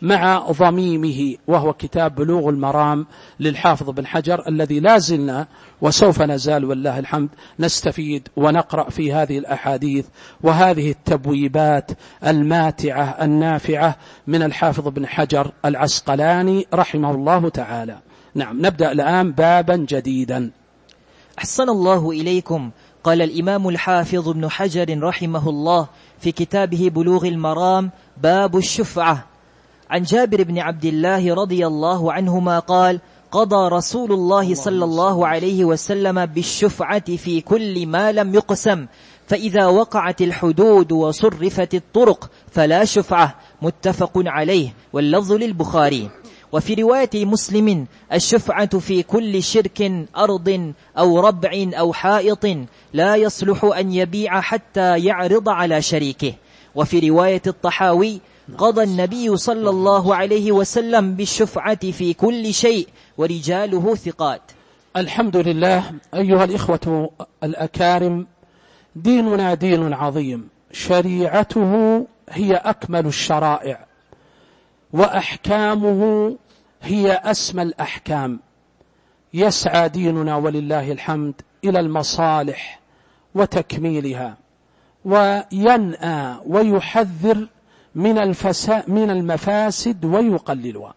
مع ضميمه، وهو كتاب بلوغ المرام للحافظ بن حجر، الذي لا زلنا وسوف نزال والله الحمد نستفيد ونقرأ في هذه الأحاديث وهذه التبويبات الماتعة النافعة من الحافظ بن حجر العسقلاني رحمه الله تعالى. نعم، نبدأ الآن بابا جديدا. أحسن الله إليكم. قال الإمام الحافظ بن حجر رحمه الله في كتابه بلوغ المرام: باب الشفعة. عن جابر بن عبد الله رضي الله عنهما قال: قضى رسول الله صلى الله عليه وسلم بالشفعة في كل ما لم يقسم، فإذا وقعت الحدود وصرفت الطرق فلا شفعة. متفق عليه، واللفظ للبخاري. وفي رواية مسلم: الشفعة في كل شرك، أرض أو ربع أو حائط، لا يصلح أن يبيع حتى يعرض على شريكه. وفي رواية الطحاوي: قضى النبي صلى الله عليه وسلم بالشفعة في كل شيء، ورجاله ثقات. الحمد لله. أيها الإخوة الأكارم، ديننا دين عظيم، شريعته هي أكمل الشرائع، وأحكامه هي أسمى الأحكام. يسعى ديننا ولله الحمد إلى المصالح وتكميلها، وينأى ويحذر من المفاسد ويقللها.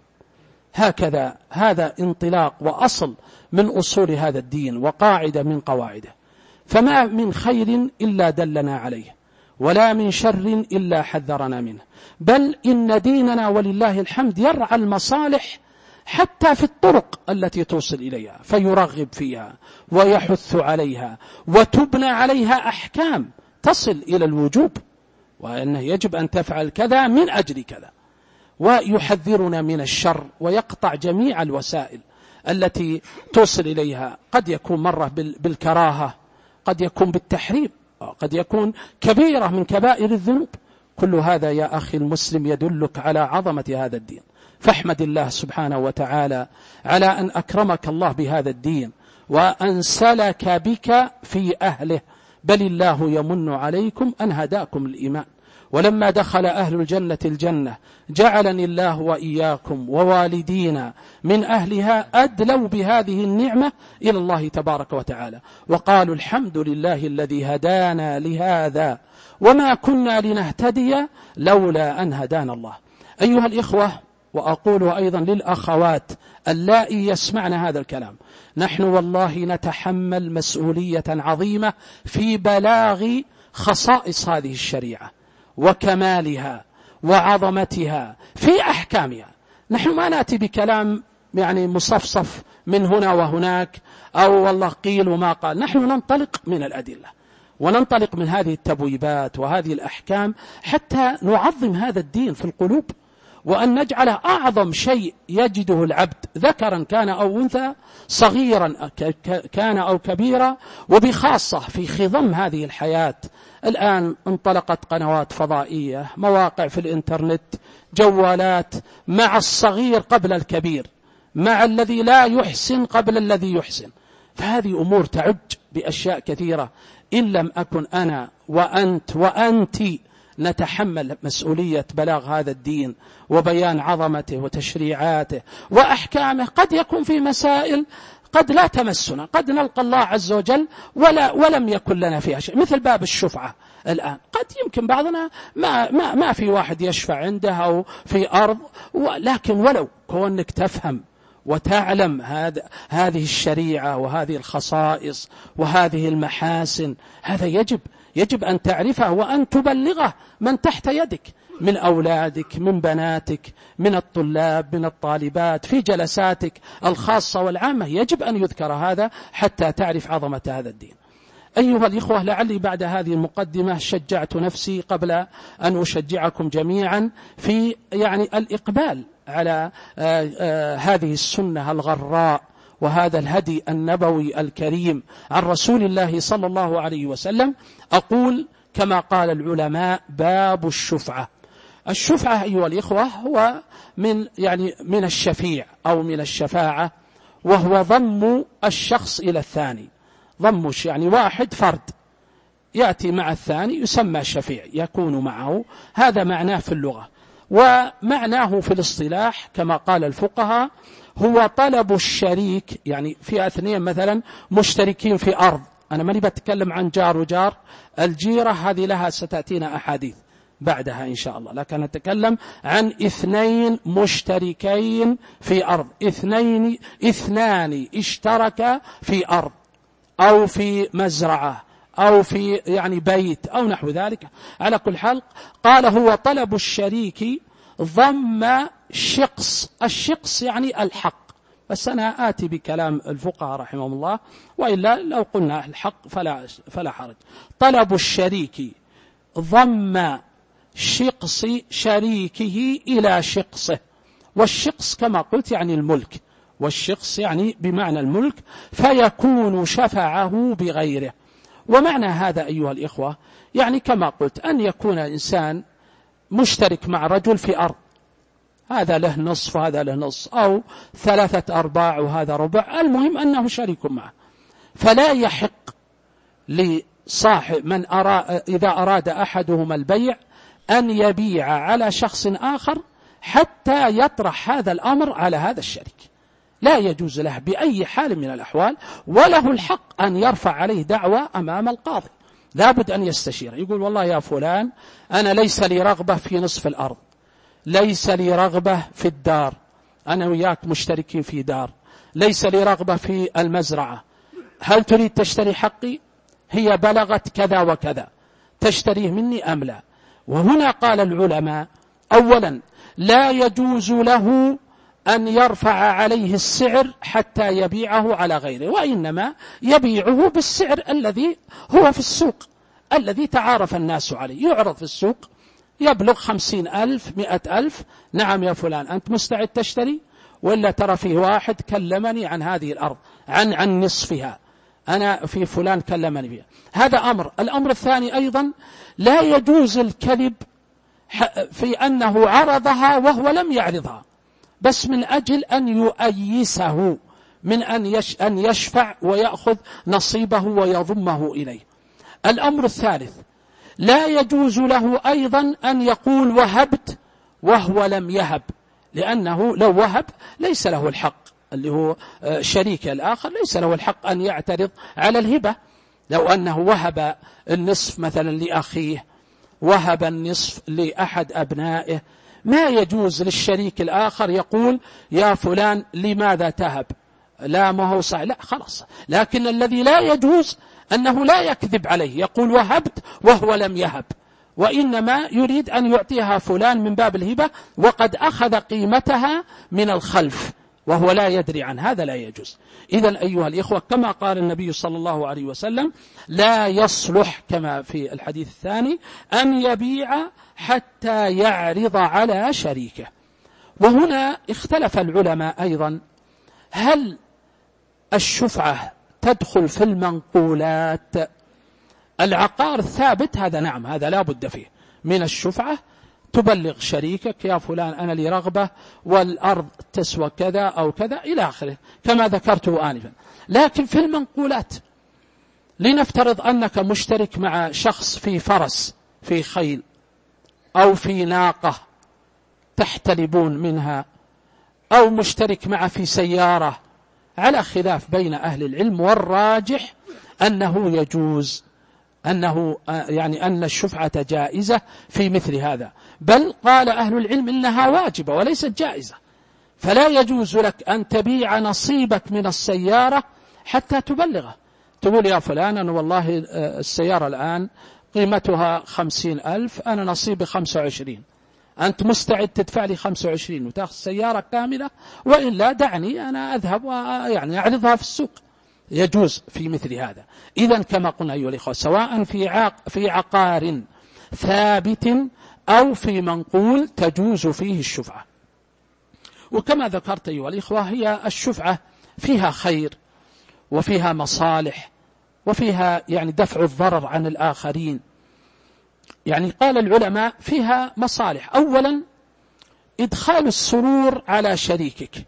هكذا، هذا انطلاق وأصل من أصول هذا الدين وقاعدة من قواعده. فما من خير إلا دلنا عليه، ولا من شر إلا حذرنا منه. بل إن ديننا ولله الحمد يرعى المصالح حتى في الطرق التي توصل إليها، فيرغب فيها ويحث عليها، وتبنى عليها أحكام تصل إلى الوجوب، وأنه يجب أن تفعل كذا من أجل كذا، ويحذرنا من الشر، ويقطع جميع الوسائل التي توصل إليها. قد يكون مرة بالكراهة، قد يكون بالتحريم، قد يكون كبيرة من كبائر الذنوب. كل هذا يا أخي المسلم يدلك على عظمة هذا الدين. فاحمد الله سبحانه وتعالى على أن أكرمك الله بهذا الدين، وأن سلك بك في أهله. بل الله يمن عليكم أن هداكم الإيمان. ولما دخل أهل الجنة الجنة جعلني الله وإياكم ووالدينا من أهلها أدلوا بهذه النعمة إلى الله تبارك وتعالى، وقالوا الحمد لله الذي هدانا لهذا وما كنا لنهتدي لولا أن هدانا الله. أيها الإخوة، وأقول أيضا للأخوات اللائي يسمعن هذا الكلام، نحن والله نتحمل مسؤولية عظيمة في بلاغ خصائص هذه الشريعة وكمالها وعظمتها في أحكامها. نحن ما نأتي بكلام يعني مصفصف من هنا وهناك، أو والله قيل وما قال. نحن ننطلق من الأدلة، وننطلق من هذه التبويبات وهذه الأحكام حتى نعظم هذا الدين في القلوب، وأن نجعله أعظم شيء يجده العبد، ذكرا كان أو أنثى، صغيرا كان أو كبيرا، وبخاصة في خضم هذه الحياة. الآن انطلقت قنوات فضائية، مواقع في الإنترنت، جوالات، مع الصغير قبل الكبير، مع الذي لا يحسن قبل الذي يحسن. فهذه أمور تعج بأشياء كثيرة. إن لم أكن أنا وأنت وأنت نتحمل مسؤولية بلاغ هذا الدين وبيان عظمته وتشريعاته وأحكامه، قد يكون في مسائل قد لا تمسنا، قد نلقى الله عز وجل ولم يكن لنا فيها شيء، مثل باب الشفعة. الآن قد يمكن بعضنا ما في واحد يشفع عنده أو في أرض، لكن ولو كونك تفهم وتعلم هذه الشريعة وهذه الخصائص وهذه المحاسن، هذا يجب أن تعرفه وأن تبلغه من تحت يدك، من أولادك، من بناتك، من الطلاب، من الطالبات، في جلساتك الخاصة والعامة. يجب أن يذكر هذا حتى تعرف عظمة هذا الدين. أيها الإخوة، لعلي بعد هذه المقدمة شجعت نفسي قبل أن أشجعكم جميعا في الإقبال على هذه السنة الغراء وهذا الهدي النبوي الكريم عن رسول الله صلى الله عليه وسلم. أقول كما قال العلماء: باب الشفعة. الشفعة أيها الإخوة هو من الشفيع أو من الشفاعة، وهو ضم الشخص إلى الثاني. ضمش واحد فرد يأتي مع الثاني يسمى شفيع، يكون معه، هذا معناه في اللغة. ومعناه في الاصطلاح كما قال الفقهاء هو طلب الشريك، يعني في اثنين مثلا مشتركين في أرض، أنا ماني بتكلم عن جار وجار، الجيرة هذه لها ستأتينا أحاديث بعدها إن شاء الله، لكن نتكلم عن اثنين مشتركين في أرض، اثنان اشتركا في أرض أو في مزرعة أو في يعني بيت أو نحو ذلك. على كل حال قال هو طلب الشريك ضم شقص، الشقص يعني الحق، بس أنا آتي بكلام الفقهاء رحمهم الله، وإلا لو قلنا الحق فلا حرج. طلب الشريك ضم شقص شريكه إلى شقصه، والشقص كما قلت يعني الملك، والشقص يعني بمعنى الملك، فيكون شفعه بغيره. ومعنى هذا أيها الإخوة يعني كما قلت أن يكون إنسان مشترك مع رجل في أرض، هذا له نصف وهذا له نصف أو 3/4 وهذا ربع، المهم أنه شريك معه، فلا يحق لصاحب من إذا أراد أحدهما البيع أن يبيع على شخص آخر حتى يطرح هذا الأمر على هذا الشريك، لا يجوز له بأي حال من الأحوال، وله الحق أن يرفع عليه دعوى أمام القاضي، لابد أن يستشير، يقول والله يا فلان أنا ليس لي رغبة في نصف الأرض، ليس لي رغبة في الدار، أنا وياك مشتركين في دار، ليس لي رغبة في المزرعة، هل تريد تشتري حقي؟ هي بلغت كذا وكذا، تشتريه مني أم لا؟ وهنا قال العلماء أولا لا يجوز له أن يرفع عليه السعر حتى يبيعه على غيره، وإنما يبيعه بالسعر الذي هو في السوق، الذي تعارف الناس عليه، يعرض في السوق يبلغ 50,000 100,000، نعم يا فلان أنت مستعد تشتري؟ ولا ترى فيه واحد كلمني عن هذه الأرض عن نصفها، أنا في فلان كلمني فيها، هذا أمر. الأمر الثاني أيضا لا يجوز الكذب في أنه عرضها وهو لم يعرضها، بس من أجل أن يؤيسه من أن يشفع ويأخذ نصيبه ويضمه إليه. الأمر الثالث لا يجوز له أيضا أن يقول وهبت وهو لم يهب، لأنه لو وهب ليس له الحق، اللي هو شريك الآخر ليس له الحق أن يعترض على الهبة، لو أنه وهب النصف مثلا لأخيه، وهب النصف لأحد أبنائه، ما يجوز للشريك الآخر يقول يا فلان لماذا تهب، لا ما هو صحيح، لا خلاص. لكن الذي لا يجوز أنه لا يكذب عليه، يقول وهبت وهو لم يهب، وإنما يريد أن يعطيها فلان من باب الهبة وقد أخذ قيمتها من الخلف وهو لا يدري عن هذا، لا يجوز. إذن أيها الإخوة كما قال النبي صلى الله عليه وسلم لا يصلح كما في الحديث الثاني أن يبيع حتى يعرض على شريكه. وهنا اختلف العلماء أيضا هل الشفعة تدخل في المنقولات؟ العقار الثابت هذا نعم، هذا لا بد فيه من الشفعة، تبلغ شريكك يا فلان أنا لي رغبة والأرض تسوى كذا أو كذا إلى آخره كما ذكرته آنفا. لكن في المنقولات لنفترض أنك مشترك مع شخص في فرس، في خيل، أو في ناقة تحتلبون منها، أو مشترك مع في سيارة، على خلاف بين أهل العلم، والراجح أنه يجوز، أنه يعني أن الشفعة جائزة في مثل هذا، بل قال أهل العلم إنها واجبة وليست جائزة، فلا يجوز لك أن تبيع نصيبك من السيارة حتى تبلغه، تقول يا فلان أنا والله السيارة الآن قيمتها 50,000، أنا نصيبي 25، أنت مستعد تدفع لي 25 وتأخذ سيارة كاملة، وإلا دعني أنا أذهب ويعني أعرضها في السوق، يجوز في مثل هذا. إذن كما قلنا أيها الإخوة سواء في عقار ثابت أو في منقول تجوز فيه الشفعة. وكما ذكرت أيها الإخوة هي الشفعة فيها خير وفيها مصالح وفيها يعني دفع الضرر عن الآخرين. يعني قال العلماء فيها مصالح، أولا إدخال السرور على شريكك،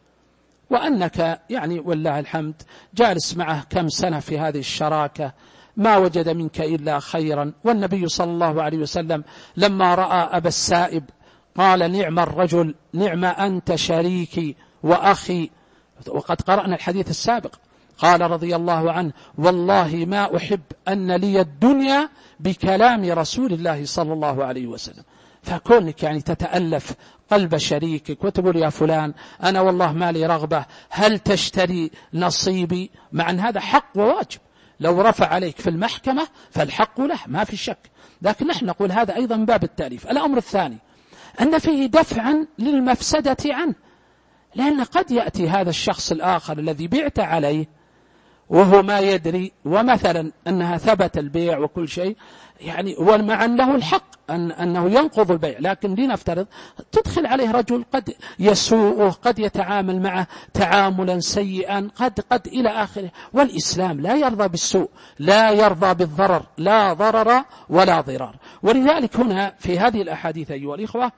وأنك يعني والله الحمد جالس معه كم سنة في هذه الشراكة ما وجد منك إلا خيرا. والنبي صلى الله عليه وسلم لما رأى أبا السائب قال نعم الرجل، نعم أنت شريكي وأخي. وقد قرأنا الحديث السابق، قال رضي الله عنه والله ما أحب أن لي الدنيا بكلام رسول الله صلى الله عليه وسلم. فكونك يعني تتألف قلب شريكك وتقول يا فلان أنا والله ما لي رغبة، هل تشتري نصيبي؟ مع أن هذا حق وواجب، لو رفع عليك في المحكمة فالحق له ما في شك، لكن نحن نقول هذا أيضا من باب التأليف. الأمر الثاني أن فيه دفعا للمفسدة عنه، لأن قد يأتي هذا الشخص الآخر الذي بعت عليه وهو ما يدري، ومثلا أنها ثبت البيع وكل شيء، يعني ومع أن له الحق أنه ينقض البيع، لكن لنفترض تدخل عليه رجل قد يسوءه، قد يتعامل معه تعاملا سيئا، قد إلى آخره. والإسلام لا يرضى بالسوء، لا يرضى بالضرر، لا ضرر ولا ضرار. ولذلك هنا في هذه الأحاديث أيها الإخوة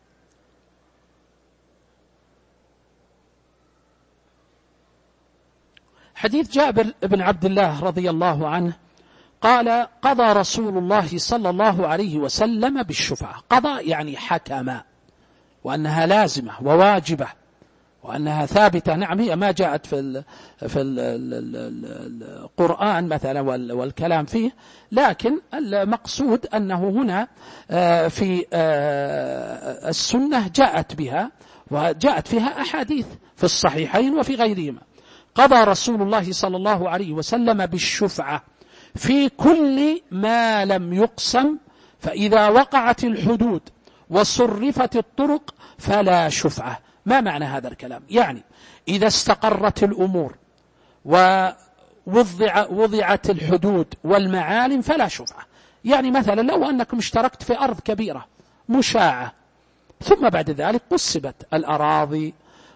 حديث جابر بن عبد الله رضي الله عنه قال قضى رسول الله صلى الله عليه وسلم بالشفعة. قضى يعني حكم، وأنها لازمة وواجبة وأنها ثابتة. نعم هي ما جاءت في القرآن مثلا والكلام فيه، لكن المقصود أنه هنا في السنة جاءت بها، وجاءت فيها أحاديث في الصحيحين وفي غيرهما. قضى رسول الله صلى الله عليه وسلم بالشفعة في كل ما لم يقسم، فإذا وقعت الحدود وصرفت الطرق فلا شفعة. ما معنى هذا الكلام؟ يعني إذا استقرت الأمور ووضعت الحدود والمعالم فلا شفعة. يعني مثلا لو أنكم اشتركت في أرض كبيرة مشاعة، ثم بعد ذلك قسمت الأراضي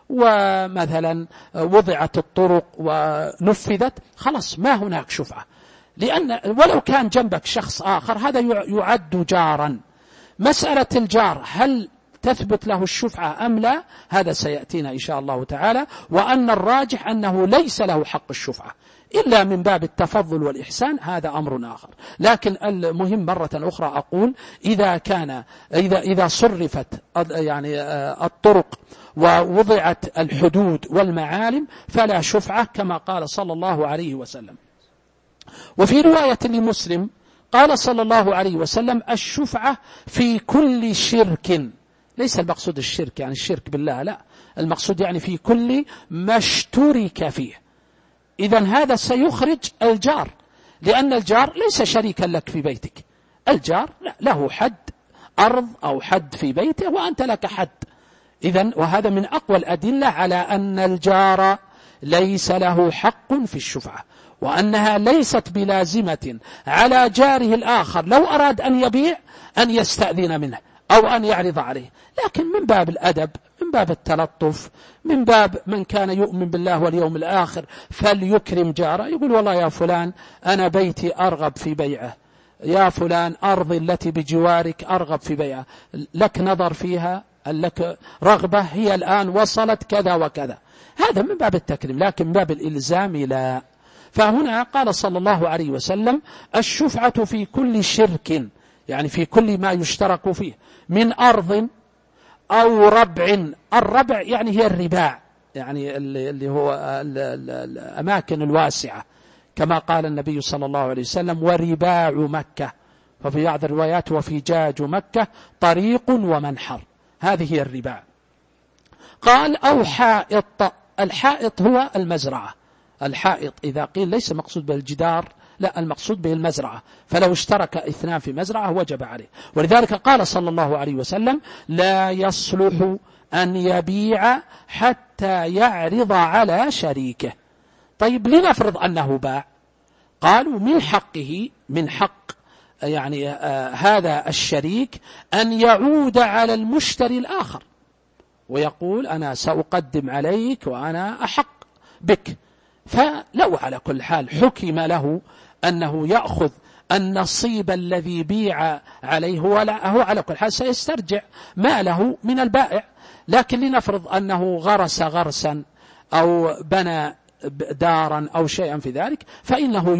ومثلا وضعت الطرق ونفذت، خلاص ما هناك شفعة، لأن ولو كان جنبك شخص آخر هذا يعد جارا. مسألة الجار هل تثبت له الشفعة أم لا؟ هذا سيأتينا إن شاء الله تعالى. وأن الراجح أنه ليس له حق الشفعة إلا من باب التفضل والإحسان، هذا أمر آخر. لكن المهم مرة أخرى أقول إذا صرفت يعني الطرق ووضعت الحدود والمعالم فلا شفعة، كما قال صلى الله عليه وسلم. وفي رواية لمسلم قال صلى الله عليه وسلم الشفعة في كل شرك. ليس المقصود الشرك يعني الشرك بالله، لا، المقصود يعني في كل ما اشترك فيه. إذن هذا سيخرج الجار، لأن الجار ليس شريكا لك في بيتك، الجار له حد أرض أو حد في بيته وأنت لك حد. إذن وهذا من أقوى الأدلة على أن الجار ليس له حق في الشفعة، وأنها ليست بلازمة على جاره الآخر لو أراد أن يبيع أن يستأذن منه أو أن يعرض عليه، لكن من باب الأدب، من باب التلطف، من باب من كان يؤمن بالله واليوم الآخر فليكرم جاره. يقول والله يا فلان أنا بيتي أرغب في بيعه، يا فلان أرضي التي بجوارك أرغب في بيعه، لك نظر فيها، لك رغبة، هي الآن وصلت كذا وكذا. هذا من باب التكريم، لكن من باب الإلزام لا. فهنا قال صلى الله عليه وسلم الشفعة في كل شرك، يعني في كل ما يشترك فيه من أرض أو ربع. الربع يعني هي الرباع، يعني اللي هو الأماكن الواسعة، كما قال النبي صلى الله عليه وسلم ورباع مكة، وفي بعض الروايات وفجاج مكة طريق ومنحر، هذه هي الرباع. قال أو حائط. الحائط هو المزرعة. الحائط إذا قيل ليس مقصود بالجدار، لا، المقصود به المزرعة، فلو اشترك اثنان في مزرعة وجب عليه. ولذلك قال صلى الله عليه وسلم لا يصلح أن يبيع حتى يعرض على شريكه. طيب لنفرض أنه باع، قالوا من حقه، من حق يعني هذا الشريك أن يعود على المشتري الآخر ويقول أنا سأقدم عليك وأنا أحق بك. فلو على كل حال حكم له أنه يأخذ النصيب الذي بيع عليه، هو على كل حال سيسترجع ماله من البائع. لكن لنفرض أنه غرس غرسا أو بنى دارا أو شيئا في ذلك، فإنه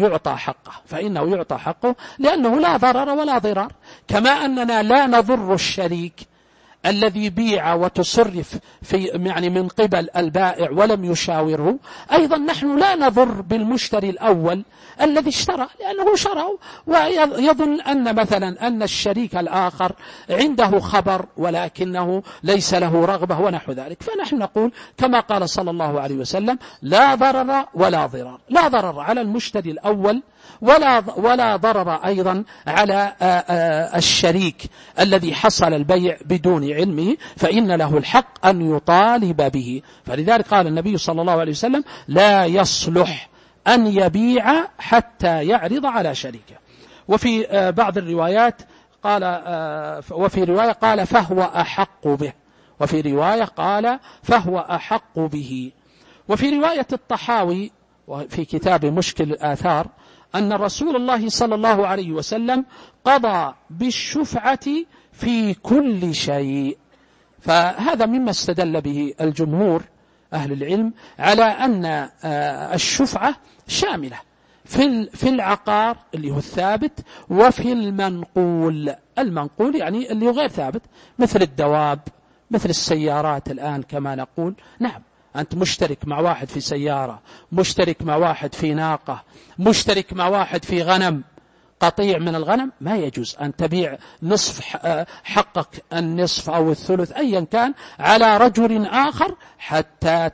يعطى حقه، لأنه لا ضرر ولا ضرار. كما أننا لا نضر الشريك الذي بيع وتصرف في يعني من قبل البائع ولم يشاوره، أيضا نحن لا نضر بالمشتري الأول الذي اشترى، لأنه شرى ويظن أن مثلا أن الشريك الآخر عنده خبر ولكنه ليس له رغبة ونحو ذلك. فنحن نقول كما قال صلى الله عليه وسلم: لا ضرر ولا ضرار، لا ضرر على المشتري الأول ولا ضرر أيضا على الشريك الذي حصل البيع بدون علمه، فإن له الحق أن يطالب به. فلذلك قال النبي صلى الله عليه وسلم: لا يصلح أن يبيع حتى يعرض على شريكه. وفي بعض الروايات قال وفي رواية قال: فهو أحق به، وفي رواية قال: فهو أحق به. وفي رواية الطحاوي وفي كتاب مشكل الآثار أن رسول الله صلى الله عليه وسلم قضى بالشفعة في كل شيء. فهذا مما استدل به الجمهور أهل العلم على أن الشفعة شاملة في العقار اللي هو الثابت، وفي المنقول يعني اللي هو غير ثابت، مثل الدواب، مثل السيارات الآن كما نقول. نعم، أنت مشترك مع واحد في سيارة، مشترك مع واحد في ناقة، مشترك مع واحد في غنم، قطيع من الغنم، ما يجوز أن تبيع نصف حقك، النصف أو الثلث أيا كان، على رجل آخر حتى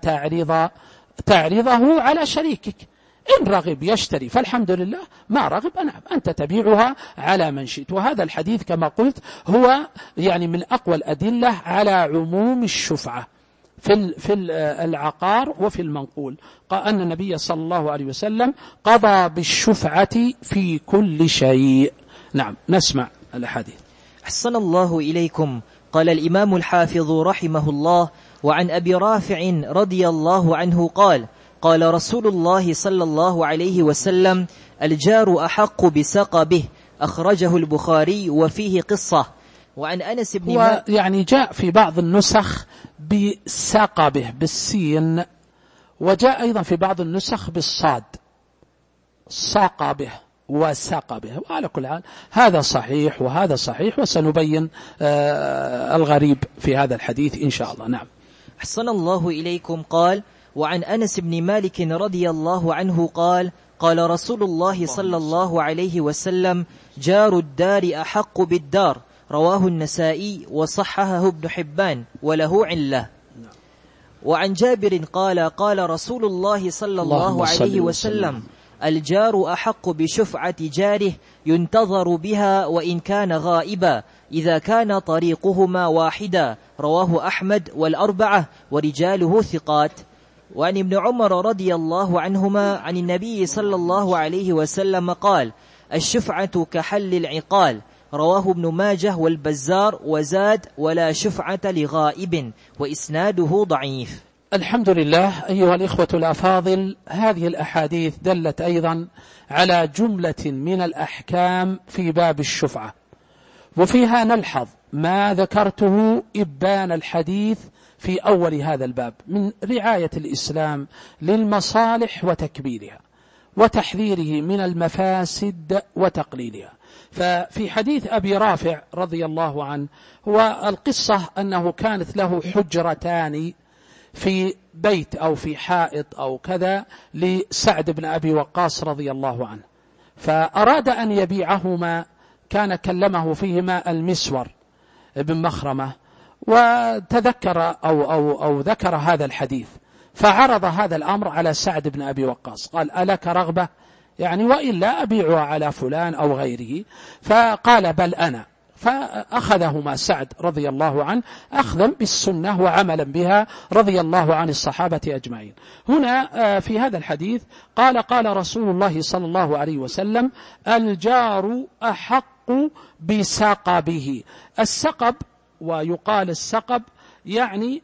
تعرضه على شريكك. إن رغب يشتري فالحمد لله، ما رغب أنت تبيعها على من شئت. وهذا الحديث كما قلت هو يعني من أقوى الأدلة على عموم الشفعة في العقار وفي المنقول. قال أن النبي صلى الله عليه وسلم قضى بالشفعة في كل شيء. نعم، نسمع الحديث. أحسن الله إليكم. قال الإمام الحافظ رحمه الله: وعن أبي رافع رضي الله عنه قال: قال رسول الله صلى الله عليه وسلم: الجار أحق بسقبه. أخرجه البخاري وفيه قصة. وعن أنس بن مالك، يعني جاء في بعض النسخ بسقبه بالسين، وجاء أيضا في بعض النسخ بالصاد، سقبه وسقبه. وعلى كل حال هذا صحيح وهذا صحيح، وسنبين الغريب في هذا الحديث إن شاء الله. نعم. أحسن الله إليكم. قال: وعن أنس بن مالك رضي الله عنه قال: قال رسول الله صلى الله عليه وسلم: جار الدار أحق بالدار. رواه النسائي وصححه ابن حبان وله علة. وعن جابر قال: قال رسول الله صلى الله عليه وسلم: الجار أحق بشفعة جاره ينتظر بها وإن كان غائبا، إذا كان طريقهما واحدا. رواه أحمد والأربعة ورجاله ثقات. وعن ابن عمر رضي الله عنهما عن النبي صلى الله عليه وسلم قال: الشفعة كحل العقال. رواه ابن ماجه والبزار، وزاد: ولا شفعة لغائب، وإسناده ضعيف. الحمد لله. أيها الإخوة الأفاضل، هذه الأحاديث دلت أيضا على جملة من الأحكام في باب الشفعة، وفيها نلحظ ما ذكرته إبان الحديث في أول هذا الباب من رعاية الإسلام للمصالح وتكبيرها، وتحذيره من المفاسد وتقليلها. ففي حديث أبي رافع رضي الله عنه، هو القصة أنه كانت له حجرتان في بيت أو في حائط أو كذا لسعد بن أبي وقاص رضي الله عنه، فأراد أن يبيعهما. كان كلمه فيهما المسور بن مخرمة، وتذكر أو ذكر هذا الحديث، فعرض هذا الأمر على سعد بن أبي وقاص، قال: ألك رغبة؟ يعني وإلا أبيعها على فلان أو غيره. فقال: بل أنا. فأخذهما سعد رضي الله عنه أخذا بالسنة وعملا بها رضي الله عن الصحابة أجمعين. هنا في هذا الحديث قال رسول الله صلى الله عليه وسلم: الجار أحق بسقبه. السقب، ويقال السقب يعني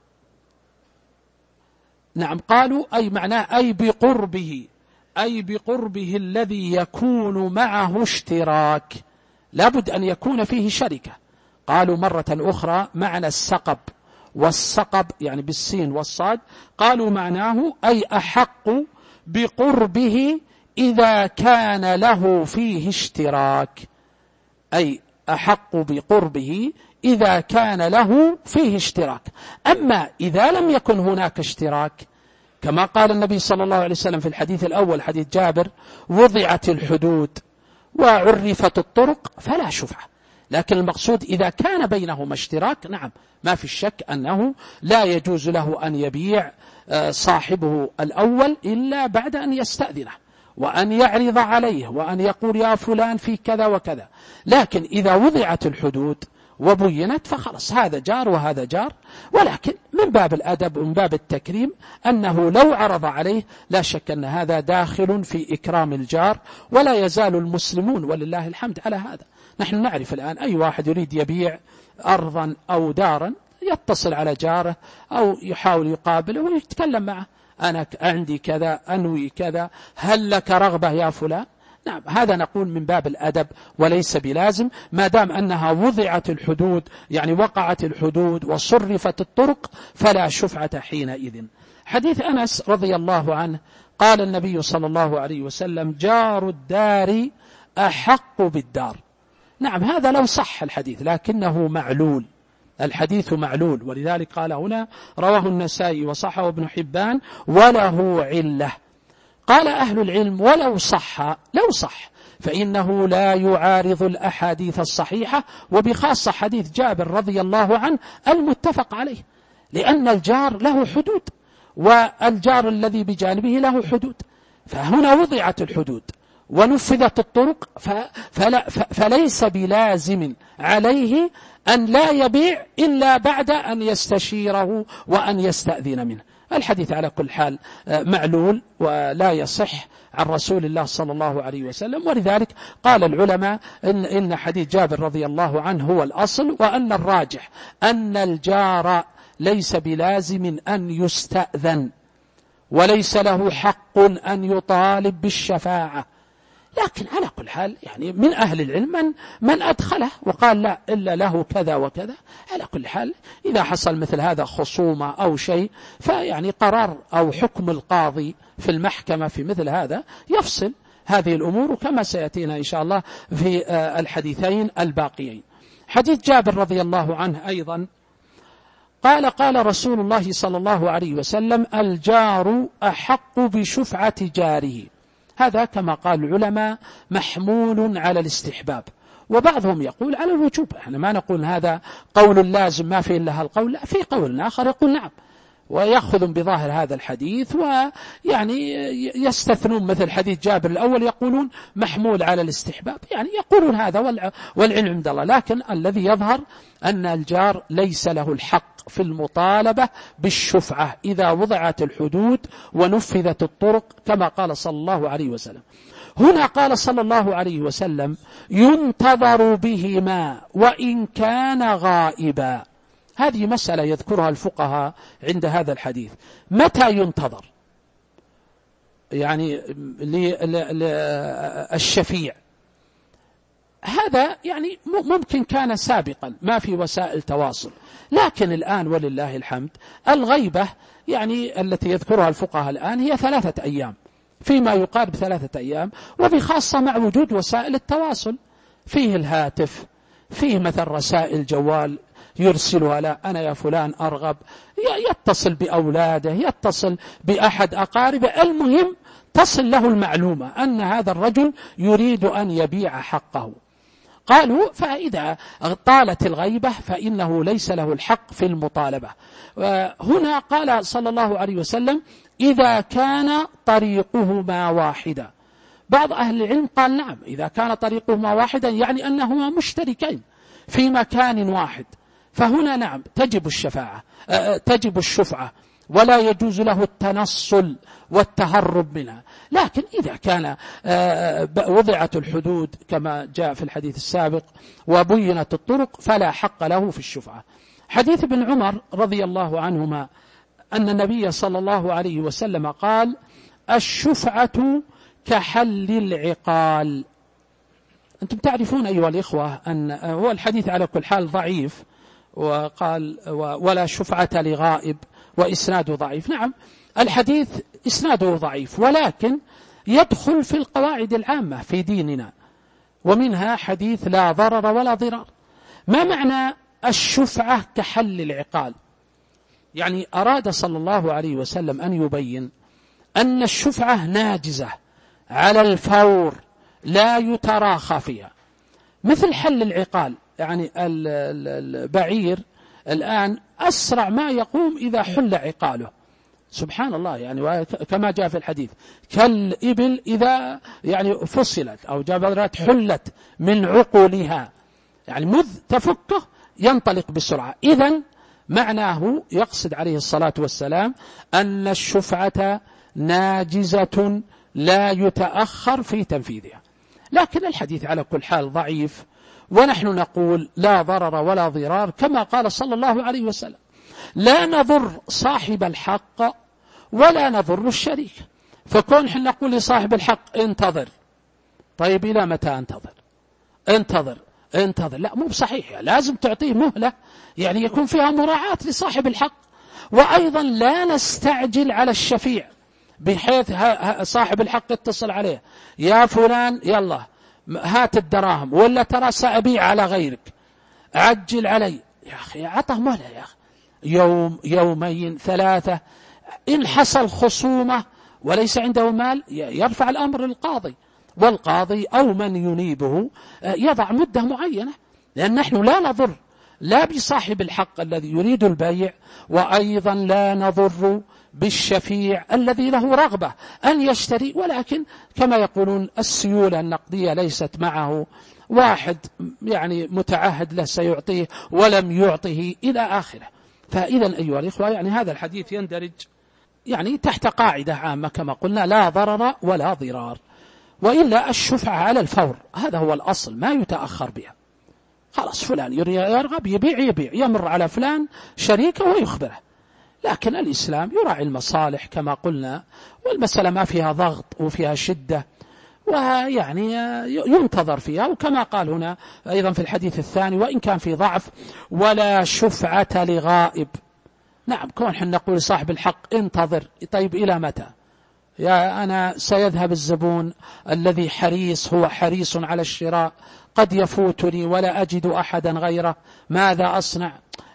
نعم قالوا أي معناه أي بقربه الذي يكون معه اشتراك، لابد أن يكون فيه شركة. قالوا مرة أخرى معنى السقب، والسقب يعني بالسين والصاد، قالوا معناه أي أحق بقربه إذا كان له فيه اشتراك، أي أحق بقربه إذا كان له فيه اشتراك. أما إذا لم يكن هناك اشتراك كما قال النبي صلى الله عليه وسلم في الحديث الأول حديث جابر: وضعت الحدود وعرفت الطرق فلا شفعة. لكن المقصود إذا كان بينهما اشتراك نعم ما في الشك أنه لا يجوز له أن يبيع صاحبه الأول إلا بعد أن يستأذنه وأن يعرض عليه وأن يقول يا فلان في كذا وكذا. لكن إذا وضعت الحدود وبينت فخلص هذا جار وهذا جار. ولكن من باب الأدب ومن باب التكريم أنه لو عرض عليه لا شك أن هذا داخل في إكرام الجار، ولا يزال المسلمون ولله الحمد على هذا. نحن نعرف الآن أي واحد يريد يبيع أرضا أو دارا يتصل على جاره أو يحاول يقابله ويتكلم معه: أنا عندي كذا، أنوي كذا، هل لك رغبة يا فلان؟ نعم هذا نقول من باب الأدب وليس بلازم، ما دام أنها وضعت الحدود يعني وقعت الحدود وصرفت الطرق فلا شفعة حينئذ. حديث أنس رضي الله عنه قال النبي صلى الله عليه وسلم: جار الدار أحق بالدار. نعم هذا لو صح الحديث لكنه معلول، الحديث معلول، ولذلك قال هنا رواه النسائي وصححه ابن حبان وله علة. قال أهل العلم: ولو صح فإنه لا يعارض الأحاديث الصحيحة، وبخاصة حديث جابر رضي الله عنه المتفق عليه، لأن الجار له حدود والجار الذي بجانبه له حدود. فهنا وضعت الحدود ونفذت الطرق فليس بلازم عليه أن لا يبيع إلا بعد أن يستشيره وأن يستأذن منه. الحديث على كل حال معلول ولا يصح عن رسول الله صلى الله عليه وسلم، ولذلك قال العلماء إن حديث جابر رضي الله عنه هو الأصل، وأن الراجح أن الجار ليس بلازم أن يستأذن وليس له حق أن يطالب بالشفاعة. لكن على كل حال يعني من أهل العلم من أدخله وقال لا إلا له كذا وكذا. على كل حال إذا حصل مثل هذا خصومة أو شيء فيعني قرار أو حكم القاضي في المحكمة في مثل هذا يفصل هذه الأمور، كما سيأتينا إن شاء الله في الحديثين الباقيين. حديث جابر رضي الله عنه أيضا قال رسول الله صلى الله عليه وسلم: الجار أحق بشفعة جاره. هذا كما قال العلماء محمول على الاستحباب، وبعضهم يقول على الوجوب. احنا ما نقول هذا قول لازم ما فيه إلا هالقول، لا، في قول آخر يقول نعم، ويأخذ بظاهر هذا الحديث ويعني يستثنون مثل حديث جابر الأول يقولون محمول على الاستحباب، يعني يقولون هذا والعلم عند الله. لكن الذي يظهر أن الجار ليس له الحق في المطالبة بالشفعة إذا وضعت الحدود ونفذت الطرق كما قال صلى الله عليه وسلم. هنا قال صلى الله عليه وسلم: ينتظر بهما وإن كان غائبا. هذه مسألة يذكرها الفقهاء عند هذا الحديث. متى ينتظر؟ يعني للشفيع هذا يعني ممكن كان سابقا ما في وسائل تواصل، لكن الآن ولله الحمد الغيبة يعني التي يذكرها الفقهاء الآن هي 3 أيام، فيما يقارب 3 أيام، وبخاصة مع وجود وسائل التواصل، فيه الهاتف، فيه مثل رسائل جوال يرسلها: لا أنا يا فلان أرغب، يتصل بأولاده، يتصل بأحد أقاربه، المهم تصل له المعلومة أن هذا الرجل يريد أن يبيع حقه. قالوا فإذا طالت الغيبة فإنه ليس له الحق في المطالبة. هنا قال صلى الله عليه وسلم: إذا كان طريقهما واحدا. بعض أهل العلم قال نعم، إذا كان طريقهما واحدا يعني أنهما مشتركين في مكان واحد، فهنا نعم تجب الشفاعة، تجب الشفعة، ولا يجوز له التنصل والتهرب منها. لكن إذا كان وضعت الحدود كما جاء في الحديث السابق وبينت الطرق فلا حق له في الشفعة. حديث ابن عمر رضي الله عنهما أن النبي صلى الله عليه وسلم قال: الشفعة كحل العقال. أنتم تعرفون أيها الإخوة أن هو الحديث على كل حال ضعيف، وقال ولا شفعة لغائب، وإسناده ضعيف. نعم الحديث إسناده ضعيف، ولكن يدخل في القواعد العامة في ديننا، ومنها حديث لا ضرر ولا ضرار. ما معنى الشفعة كحل العقال. يعني أراد صلى الله عليه وسلم أن يبين أن الشفعة ناجزة على الفور لا يتراخى فيها، مثل حل العقال. يعني البعير الآن أسرع ما يقوم إذا حل عقاله، سبحان الله، يعني كما جاء في الحديث كالإبل إذا يعني فصلت أو جبرت حلت من عقولها، يعني مذ تفكه ينطلق بسرعة. إذن معناه يقصد عليه الصلاة والسلام أن الشفعة ناجزة لا يتأخر في تنفيذها. لكن الحديث على كل حال ضعيف، ونحن نقول لا ضرر ولا ضرار، كما قال صلى الله عليه وسلم لا نضر صاحب الحق ولا نضر الشريك. فكون حين نقول لصاحب الحق انتظر، طيب إلى متى انتظر؟ لا، مو بصحيح، لازم تعطيه مهلة يعني يكون فيها مراعاة لصاحب الحق. وأيضا لا نستعجل على الشفيع بحيث صاحب الحق اتصل عليه يا فلان يلا هات الدراهم، ولا ترى سأبيع على غيرك عجل علي. يا أخي عطه مهلة يا أخي، يوم يومين ثلاثة، إن حصل خصومة وليس عنده مال يرفع الأمر للقاضي، والقاضي أو من ينيبه يضع مدة معينة، لأن نحن لا نضر لا بصاحب الحق الذي يريد البيع، وأيضا لا نضر بالشفيع الذي له رغبة أن يشتري، ولكن كما يقولون السيولة النقدية ليست معه، واحد يعني متعهد له سيعطيه ولم يعطه إلى آخره. فإذا أيها الإخوة يعني هذا الحديث يندرج يعني تحت قاعدة عامة كما قلنا لا ضرر ولا ضرار، وإلا الشفعة على الفور، هذا هو الأصل ما يتأخر بها. خلاص فلان يرغب يبيع يمر على فلان شريكه ويخبره، لكن الإسلام يراعي المصالح كما قلنا، والمسألة ما فيها ضغط وفيها شدة، ويعني ينتظر فيها. وكما قال هنا أيضا في الحديث الثاني وإن كان في ضعف ولا شفعة لغائب. نعم، كون حين نقول لصاحب الحق انتظر، طيب إلى متى؟ يا أنا سيذهب الزبون الذي هو حريص على الشراء، قد يفوتني ولا أجد أحدا غيره، ماذا أصنع؟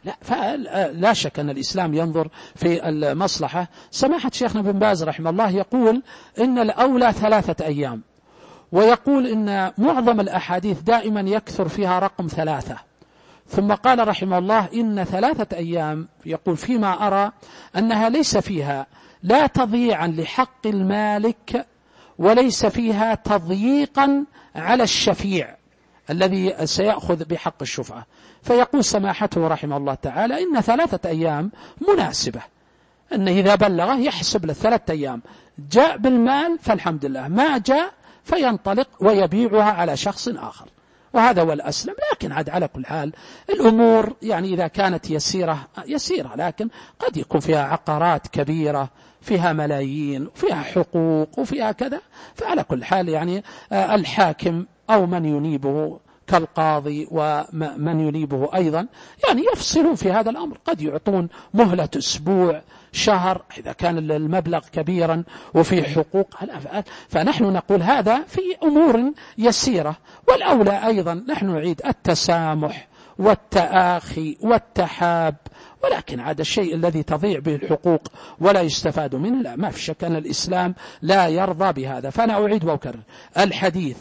لا شك أن الإسلام ينظر في المصلحة. سماحة شيخنا بن باز رحمه الله يقول إن الأولى 3 أيام، ويقول إن معظم الأحاديث دائما يكثر فيها رقم 3. ثم قال رحمه الله إن 3 أيام يقول فيما أرى أنها ليس فيها لا تضييعا لحق المالك، وليس فيها تضييقا على الشفيع الذي سيأخذ بحق الشفعة. فيقول سماحته رحمه الله تعالى إن 3 أيام مناسبة، أنه إذا بلغه يحسب ل3 أيام، جاء بالمال فالحمد لله، ما جاء فينطلق ويبيعها على شخص آخر، وهذا هو الأسلم. لكن عاد على كل حال الأمور يعني إذا كانت يسيرة، لكن قد يكون فيها عقارات كبيرة، فيها ملايين، وفيها حقوق، وفيها كذا، فعلى كل حال يعني الحاكم أو من ينيبه كالقاضي ومن ينيبه أيضا يعني يفصلون في هذا الأمر، قد يعطون مهلة أسبوع شهر إذا كان المبلغ كبيرا وفي حقوق. فنحن نقول هذا في أمور يسيرة، والأولى أيضا نحن نعيد التسامح والتآخي والتحاب، ولكن عاد الشيء الذي تضيع به الحقوق ولا يستفاد منه لا، ما في شك أن الإسلام لا يرضى بهذا. فأنا أعيد وأكرر الحديث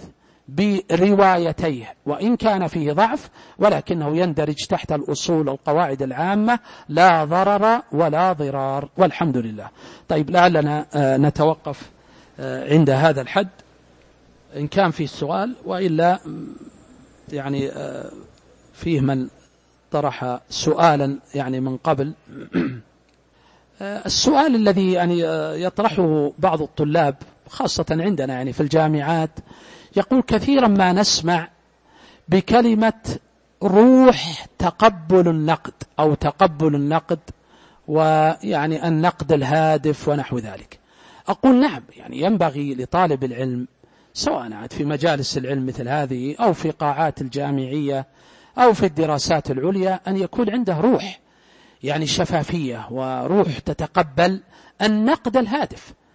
بروايتيه وإن كان فيه ضعف، ولكنه يندرج تحت الأصول القواعد العامة لا ضرر ولا ضرار، والحمد لله. طيب لعلنا نتوقف عند هذا الحد إن كان فيه السؤال، وإلا يعني فيه من طرح سؤالا يعني من قبل. السؤال الذي يعني يطرحه بعض الطلاب خاصة عندنا يعني في الجامعات، يقول كثيرا ما نسمع بكلمة روح تقبل النقد أو تقبل النقد، ويعني النقد الهادف ونحو ذلك. أقول نعم، يعني ينبغي لطالب العلم سواء في مجالس العلم مثل هذه أو في قاعات الجامعية أو في الدراسات العليا أن يكون عنده روح يعني شفافية وروح تتقبل النقد الهادف.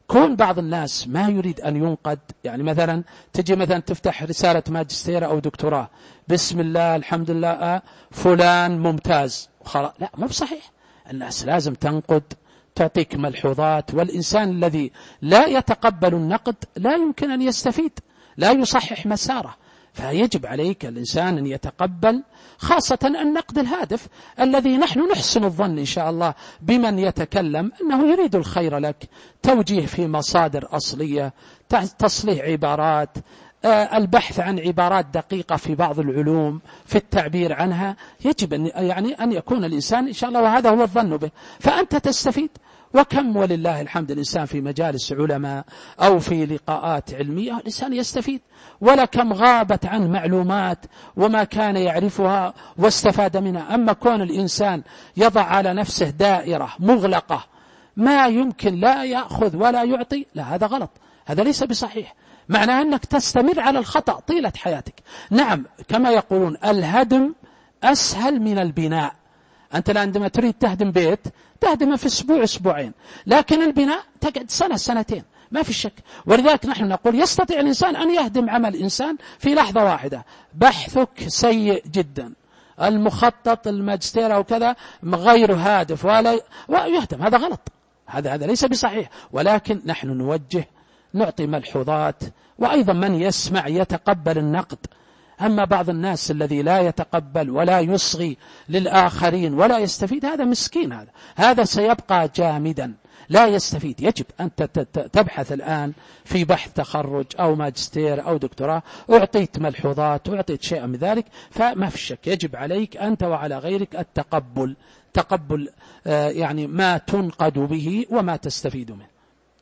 كون بعض الناس ما يريد أن ينقد، يعني مثلا تجي مثلا تفتح رسالة ماجستير أو دكتوراه، بسم الله الحمد لله فلان ممتاز، لا، مو بصحيح. الناس لازم تنقد، تعطيك ملحوظات، والإنسان الذي لا يتقبل النقد لا يمكن أن يستفيد، لا يصحح مساره. فيجب عليك الإنسان أن يتقبل، خاصة النقد الهادف الذي نحن نحسن الظن إن شاء الله بمن يتكلم أنه يريد الخير لك، توجيه في مصادر أصلية، تصليح عبارات، البحث عن عبارات دقيقة في بعض العلوم في التعبير عنها. يجب أن يكون الإنسان إن شاء الله، وهذا هو الظن به، فأنت تستفيد. وكم ولله الحمد الإنسان في مجالس علماء أو في لقاءات علمية الإنسان يستفيد، ولكم غابت عن معلومات وما كان يعرفها واستفاد منها. أما كون الإنسان يضع على نفسه دائرة مغلقة ما يمكن لا يأخذ ولا يعطي، لا، هذا غلط، هذا ليس بصحيح، معناه أنك تستمر على الخطأ طيلة حياتك. نعم، كما يقولون الهدم أسهل من البناء. أنت عندما تريد تهدم بيت تهدمه في أسبوع أسبوعين، لكن البناء تقعد سنة سنتين ما في شك. ولذلك نحن نقول يستطيع الإنسان أن يهدم عمل إنسان في لحظة واحدة. بحثك سيء جدا، المخطط الماجستير أو كذا غير هادف ولا يهدم، هذا غلط، هذا ليس بصحيح. ولكن نحن نوجه، نعطي ملحوظات، وأيضا من يسمع يتقبل النقد. أما بعض الناس الذي لا يتقبل ولا يصغي للآخرين ولا يستفيد، هذا مسكين، هذا سيبقى جامدا لا يستفيد. يجب أن تبحث الآن في بحث تخرج أو ماجستير أو دكتوراه، أعطيت ملحوظات وأعطيت شيئا من ذلك، فما في شك يجب عليك أنت وعلى غيرك تقبل يعني ما تنقد به وما تستفيد منه.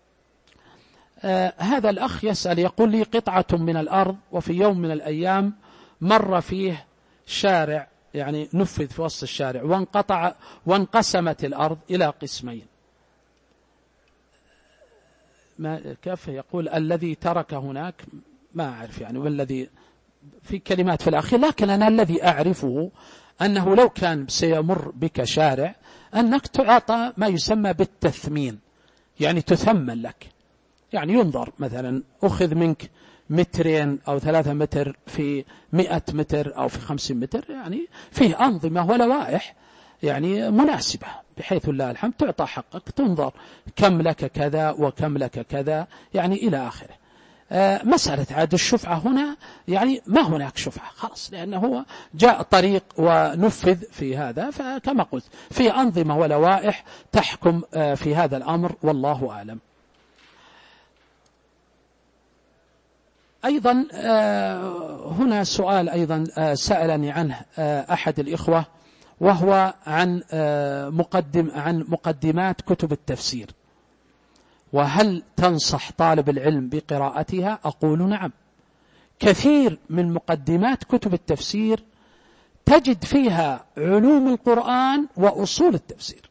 هذا الأخ يسأل يقول لي قطعة من الأرض، وفي يوم من الأيام مر فيه شارع، يعني نفذ في وسط الشارع وانقسمت الأرض إلى قسمين. كيف يقول الذي ترك هناك، ما أعرف يعني، والذي في كلمات في الأخير، لكن أنا الذي أعرفه أنه لو كان سيمر بك شارع أنك تعطى ما يسمى بالتثمين، يعني تثمن لك، يعني ينظر مثلا أخذ منك 2 أو 3 متر في 100 متر أو في 50 متر، يعني فيه أنظمة ولوائح يعني مناسبة، بحيث الله الحمد تعطى حقك، تنظر كم لك كذا وكم لك كذا، يعني إلى آخره. مسألة عاد الشفعة هنا، يعني ما هناك شفعة خلاص، لأنه هو جاء طريق ونفذ في هذا، فكما قلت في أنظمة ولوائح تحكم في هذا الأمر، والله أعلم. أيضا هنا سؤال أيضا سألني عنه أحد الإخوة، وهو عن مقدمات كتب التفسير، وهل تنصح طالب العلم بقراءتها؟ أقول نعم. كثير من مقدمات كتب التفسير تجد فيها علوم القرآن وأصول التفسير،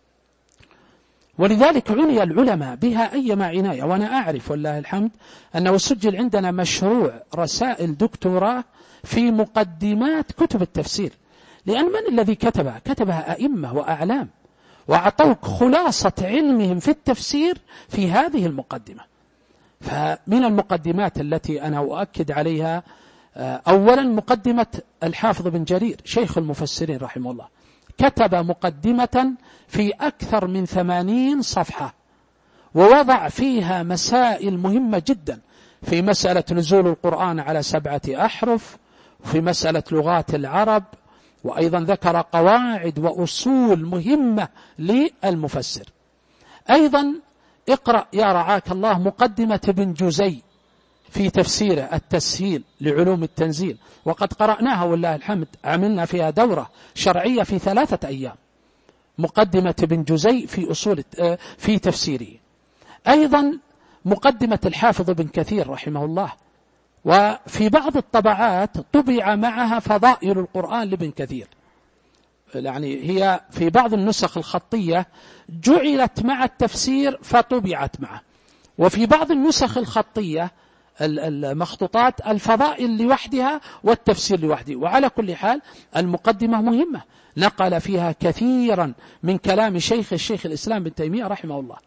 ولذلك عني العلماء بها أيما عناية. وأنا أعرف والله الحمد أنه سجل عندنا مشروع رسائل دكتوراه في مقدمات كتب التفسير، لأن من الذي كتبها أئمة وأعلام، وأعطوك خلاصة علمهم في التفسير في هذه المقدمة. فمن المقدمات التي أنا أؤكد عليها أولا مقدمة الحافظ بن جرير شيخ المفسرين رحمه الله، كتب مقدمة في أكثر من 80 صفحة، ووضع فيها مسائل مهمة جدا في مسألة نزول القرآن على 7 أحرف، وفي مسألة لغات العرب، وأيضا ذكر قواعد وأصول مهمة للمفسر. أيضا اقرأ يا رعاك الله مقدمة ابن جزي في تفسيره التسهيل لعلوم التنزيل، وقد قرأناها والله الحمد، عملنا فيها دورة شرعية في 3 أيام، مقدمة ابن جزي في تفسيره. أيضا مقدمة الحافظ بن كثير رحمه الله، وفي بعض الطبعات طبع معها فضائل القرآن لابن كثير، يعني هي في بعض النسخ الخطية جعلت مع التفسير فطبعت معه، وفي بعض النسخ الخطية المخطوطات الفضائل لوحدها والتفسير لوحده. وعلى كل حال المقدمة مهمة، نقل فيها كثيرا من كلام الشيخ الإسلام بن تيمية رحمه الله،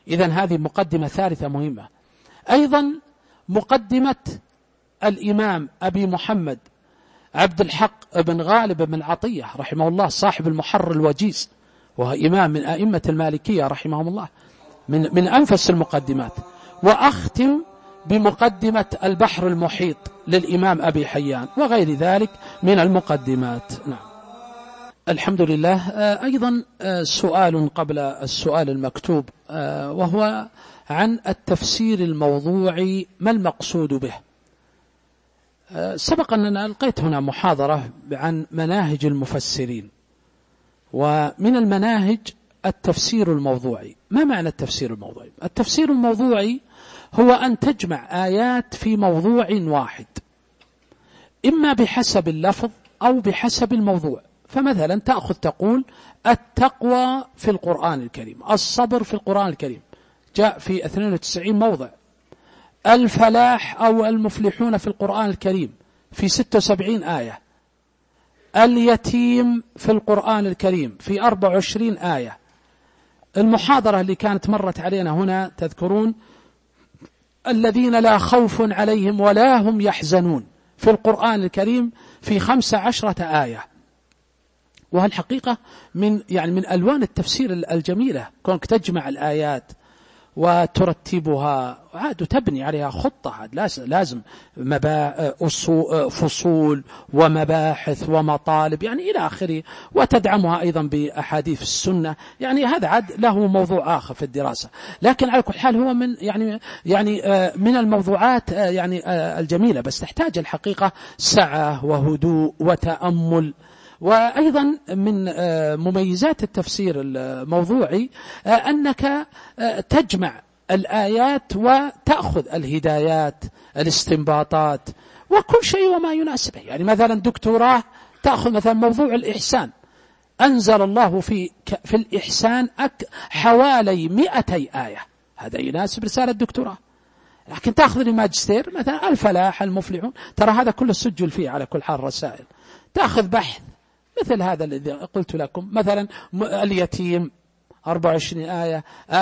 إذن هذه مقدمة ثالثة مهمة. أيضا مقدمة الإمام أبي محمد عبد الحق بن غالب بن عطية رحمه الله صاحب المحرر الوجيز، وهو إمام من أئمة المالكية رحمهم الله، من أنفس المقدمات. وأختم بمقدمة البحر المحيط للإمام أبي حيان وغير ذلك من المقدمات. نعم. الحمد لله. أيضا سؤال قبل السؤال المكتوب، وهو عن التفسير الموضوعي، ما المقصود به؟ سبق أننا ألقيت هنا محاضرة عن مناهج المفسرين، ومن المناهج التفسير الموضوعي. ما معنى التفسير الموضوعي؟ التفسير الموضوعي هو أن تجمع آيات في موضوع واحد، إما بحسب اللفظ أو بحسب الموضوع. فمثلا تأخذ تقول التقوى في القرآن الكريم، الصبر في القرآن الكريم جاء في 92 موضع، الفلاح أو المفلحون في القرآن الكريم في 76 آية، اليتيم في القرآن الكريم في 24 آية. المحاضرة اللي كانت مرت علينا هنا تذكرون الذين لا خوف عليهم ولا هم يحزنون في القرآن الكريم في 15 آية. وهالحقيقة من ألوان التفسير الجميلة، كونك تجمع الآيات وترتبها وتبني عليها خطة، لازم فصول ومباحث ومطالب إلى آخره، وتدعمها أيضا بأحاديث السنة. هذا عاد له موضوع آخر في الدراسة، لكن على كل حال هو من الموضوعات الجميلة، بس تحتاج الحقيقة سعة وهدوء وتأمل. وأيضا من مميزات التفسير الموضوعي أنك تجمع الآيات وتأخذ الهدايات الاستنباطات وكل شيء وما يناسبه. مثلا دكتوراه تأخذ مثلا موضوع الإحسان، أنزل الله في الإحسان حوالي 200 آية، هذا يناسب رسالة دكتوراه. لكن تأخذ الماجستير مثلا الفلاح المفلحون، ترى هذا كله سجل فيه على كل حال رسائل. تأخذ بحث مثل هذا الذي قلت لكم، مثلا اليتيم 24 آية،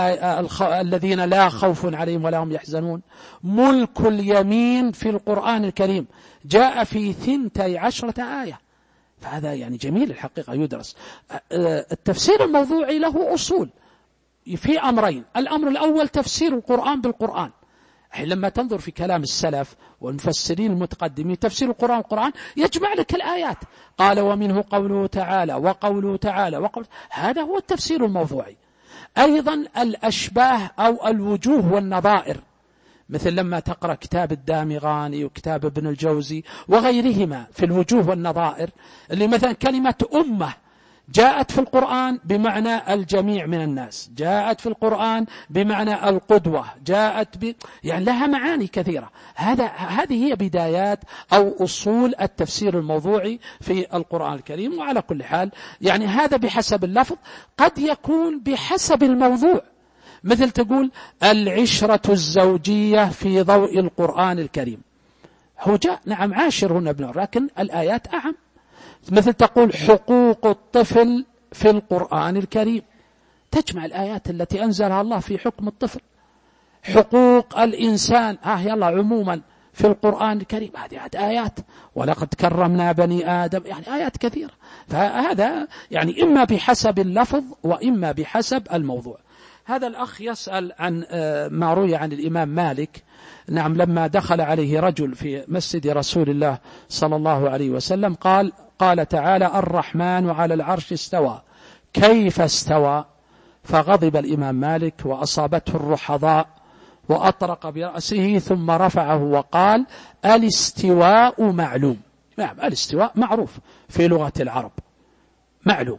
الذين لا خوف عليهم ولا هم يحزنون. ملك اليمين في القرآن الكريم جاء في 12 آية، فهذا جميل الحقيقة يدرس. التفسير الموضوعي له أصول في أمرين. الأمر الأول تفسير القرآن بالقرآن، لما تنظر في كلام السلف والمفسرين المتقدمين تفسير القرآن يجمع لك الآيات، قال ومنه قوله تعالى وقوله تعالى هذا هو التفسير الموضوعي. أيضا الأشباه أو الوجوه والنظائر، مثل لما تقرأ كتاب الدامغاني وكتاب ابن الجوزي وغيرهما في الوجوه والنظائر، اللي مثلا كلمة أمة جاءت في القرآن بمعنى الجميع من الناس، جاءت في القرآن بمعنى القدوة، جاءت لها معاني كثيرة. هذه هي بدايات أو أصول التفسير الموضوعي في القرآن الكريم. وعلى كل حال هذا بحسب اللفظ، قد يكون بحسب الموضوع، مثل تقول العشرة الزوجية في ضوء القرآن الكريم، هو جاء نعم عاشرهن ابن، لكن الآيات أعم. مثل تقول حقوق الطفل في القرآن الكريم، تجمع الآيات التي أنزلها الله في حكم الطفل. حقوق الإنسان يلا عموما في القرآن الكريم، هذه آيات، ولقد كرمنا بني آدم، آيات كثيرة. فهذا إما بحسب اللفظ وإما بحسب الموضوع. هذا الأخ يسأل عن ما روي عن الإمام مالك، نعم، لما دخل عليه رجل في مسجد رسول الله صلى الله عليه وسلم قال تعالى الرحمن على العرش استوى، كيف استوى؟ فغضب الإمام مالك وأصابته الرحضاء وأطرق برأسه ثم رفعه وقال الاستواء معلوم. نعم، الاستواء معروف في لغة العرب معلوم،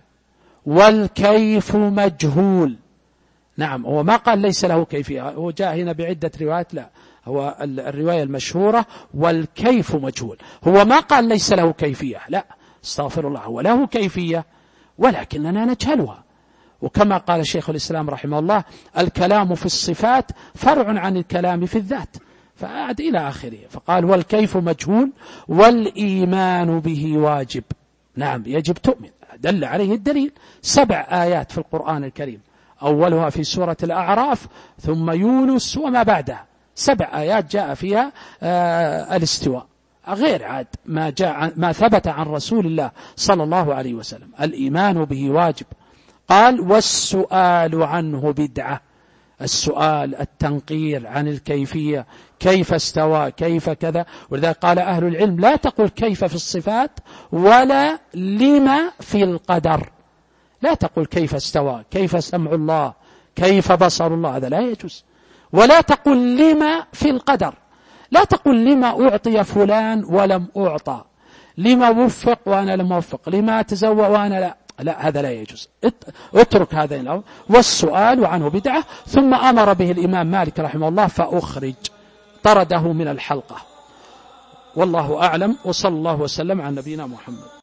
والكيف مجهول. نعم، هو ما قال ليس له كيفية، هو جاء هنا بعدة روايات، لا، هو الرواية المشهورة والكيف مجهول، هو ما قال ليس له كيفية، لا، استغفر الله، هو له كيفية ولكننا نجهلها. وكما قال شيخ الإسلام رحمه الله الكلام في الصفات فرع عن الكلام في الذات، فأعد إلى آخره. فقال والكيف مجهول والإيمان به واجب. نعم، يجب تؤمن، دل عليه الدليل 7 آيات في القرآن الكريم، أولها في سورة الأعراف، ثم يونس وما بعدها، 7 آيات جاء فيها الاستواء، غير عاد ما ثبت عن رسول الله صلى الله عليه وسلم. الإيمان به واجب. قال والسؤال عنه بدعة، السؤال التنقير عن الكيفية، كيف استوى، كيف كذا. ولذلك قال أهل العلم لا تقل كيف في الصفات ولا لما في القدر، لا تقل كيف استوى، كيف سمع الله، كيف بصر الله، هذا لا يجوز. ولا تقل لما في القدر، لا تقل لما أعطي فلان ولم أعطى، لما وفق وأنا لم أوفق، لما تزوى وأنا لا، لا هذا لا يجوز. اترك هذين الأمر. والسؤال عنه بدعة. ثم أمر به الإمام مالك رحمه الله فأخرج، طرده من الحلقة. والله أعلم، وصلى الله وسلم على نبينا محمد.